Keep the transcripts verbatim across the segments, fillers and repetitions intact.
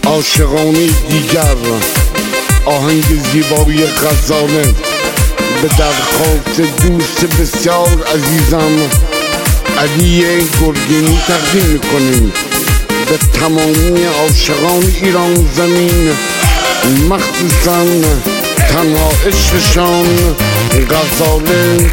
عاشقانه دیگر آهنگ زیبایی غزاله به درخواست دوست بسیار عزیزم علی گرگینی تقدیم میکنیم به تمامی عاشقان ایران زمین، مخصوصا تنها عشقشان غزاله.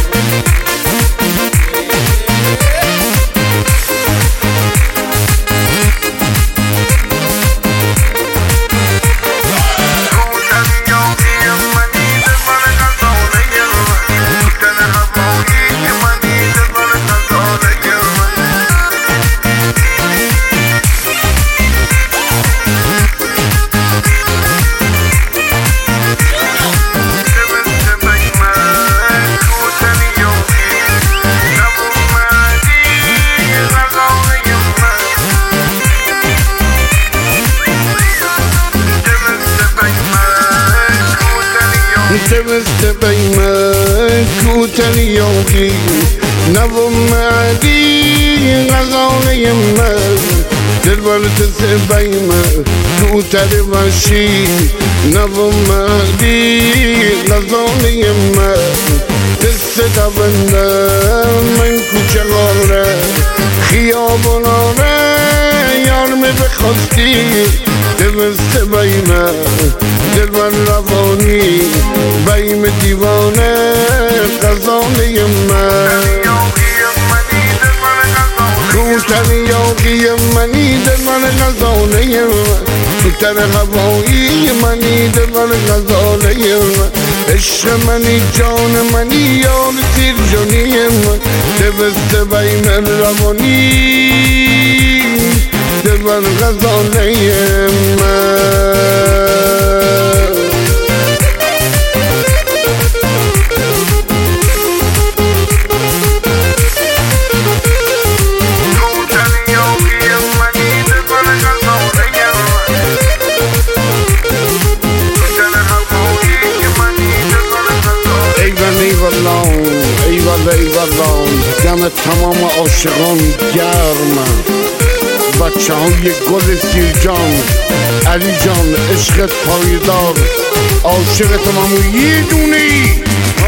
تبست بيمك وتريوقي نظم عدي غزال يمك تلبرت بيمك وترمشي نظم عدي غزال يمك تستقبلنا من كوچه خيابنا يارم بخواستی تبست بيمك دلبر روانی بیم دیوانه غزاله من کوتر یاقی منی دلبر غزاله من کوتر هوایی منی دلبر غزاله من عشق منی جان منی یار تیر جانی من دبست بیم روانی دلبر غزاله من. ایوالله ایوالله دم تمام عاشقان گرم، بچه های گل سیرجان علی جان عشقت پایدار، عاشق تمام یه دونی.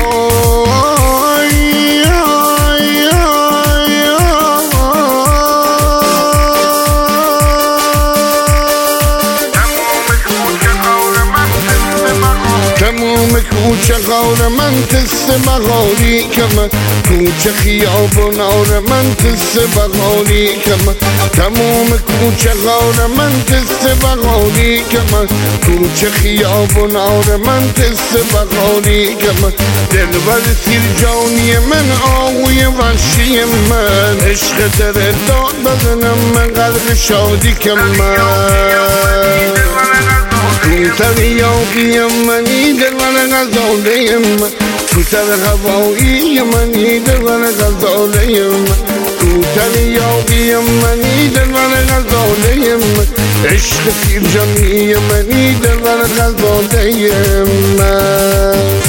تموم کوچه غار من تست بغاری کم، کوچه خیابون آر من تست بغاری کم، تموم کوچه غار من تست بغاری کم، کوچه خیابون آر من تست بغاری کم، دلبر سیرجانی من آهوی وحشی من، عشق در داد بزنم من قلب شادی کم من. کوتر یاقی منی دلبر غزاله من، کوتر هوایی منی دلبر غزاله من، کوتر یاقی منی دلبر غزاله من، عشق سیرجانی منی دلبر غزاله من.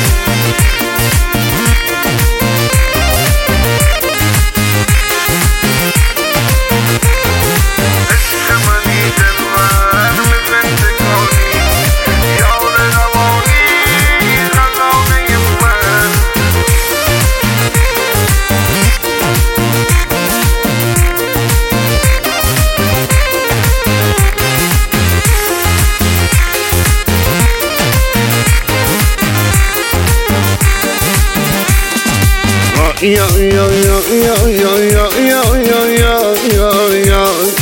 یا یا یا یا یا یا یا یا یا یا یا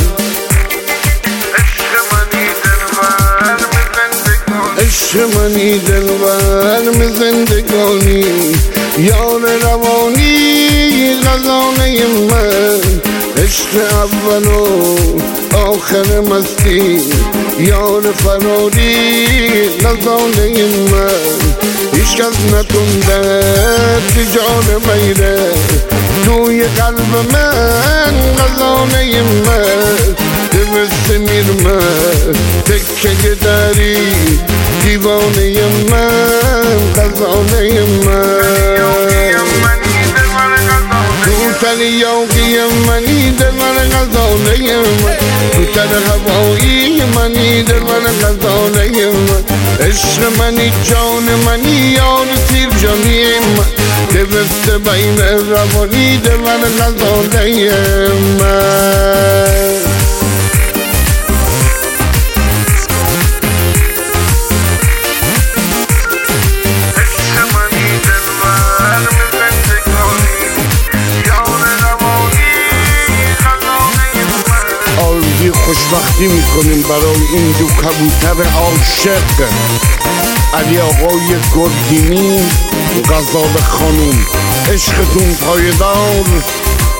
عشق منی دلبر می زندگانی، یار روانی غزاله من، عشق اول و آخر مستی یار فراری غزاله من، هیچ کس نتونده تجار میره توی قلب من غزاله من، دبست میرمه تکه داری دیوانه من غزاله من. کوتر منی یاقی منی دل من غزاله من تو تر هوایی منی دل من غزاله من عشق منی جان منی یار تیر جانی من دوسته بین روانی دل من غزاله من خوشبختی میکنیم برای این دو کبوتر عاشق، علی آقای گرگینی، غزال خانوم. عشقتون پایدار،